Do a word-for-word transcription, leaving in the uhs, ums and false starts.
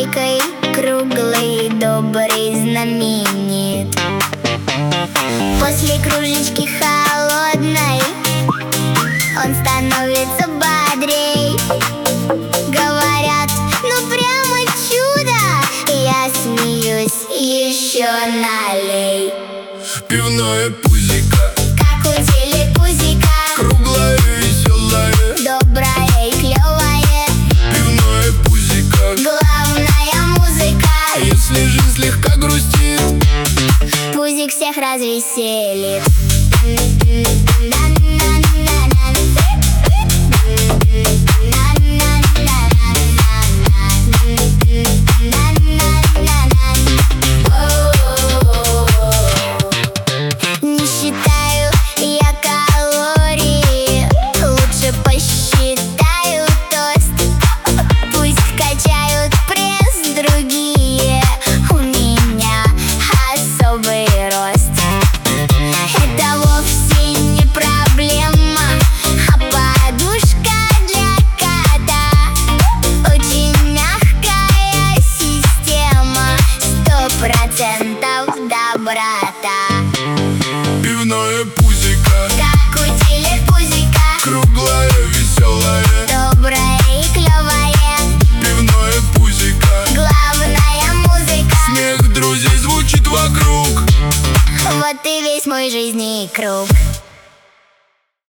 пузикой, круглый, добрый, знаменит. После кружечки холодной он становится бодрей. Говорят, ну прямо чудо, я смеюсь, еще налей. Пивное пузико, как у телепузика, круглое, веселое, доброе и клевое. Пивное пузико, Главная музыка. если жизнь слегка грустит, Пузик всех развеселит. Не считаю я калории, лучше посчитаю тост. Пусть качают пресс другие, у меня особый рост. Это вовсе не проблема, а подушка для кота. Очень мягкая система, сто процентов доброта. пивное пузико, Как у телепузика, круглое, веселое, доброе и клевое. Пивное пузико, Главная музыка. смех друзей звучит вокруг. Вот и весь мой жизненный круг.